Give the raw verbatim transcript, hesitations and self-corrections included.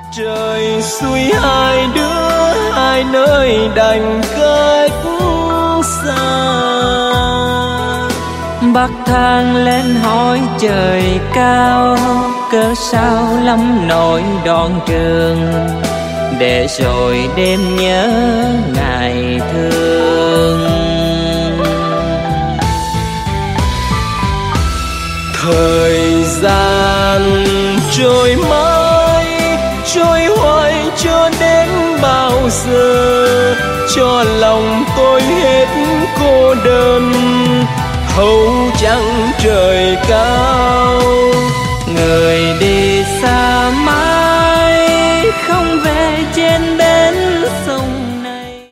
Trời xui hai đứa hai nơi đành cách xa. Bác thang lên hỏi trời cao, cớ sao lắm nỗi đòn trường, để rồi đêm nhớ ngày thương. Thời gian trôi mãi trôi hoài cho đến bao giờ, cho lòng tôi hết cô đơn thấu trăng trời cao. Người đi